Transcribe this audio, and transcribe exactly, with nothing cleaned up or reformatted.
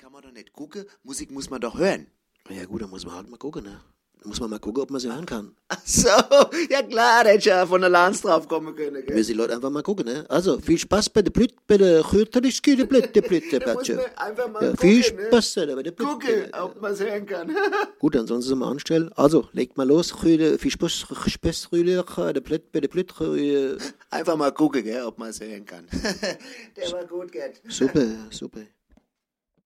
kann man doch nicht gucken, Musik muss man doch hören. Ja gut, dann muss man halt mal gucken, ne? Da muss man mal gucken, ob man sie hören kann. Ach so, ja klar, da hätte ich ja von der Lanz drauf kommen können, gell? Müssen die Leute einfach mal gucken, ne? Also, viel Spaß bei der Blüt, bei der Chürtelischke, der Blüt, der Blüt, der Da muss Platsche. man einfach mal Ja, gucken, viel ne? Spaß da bei der Blüt. Gucken, ob man es hören kann. Gut, ansonsten mal anstellen. Also, legt mal los, Chüde, viel Spaß, Spaß, Rühle, der Blüt, bei der Blüt, Einfach mal gucken, gell, ob man es hören kann. Der war gut, gell? Super, super.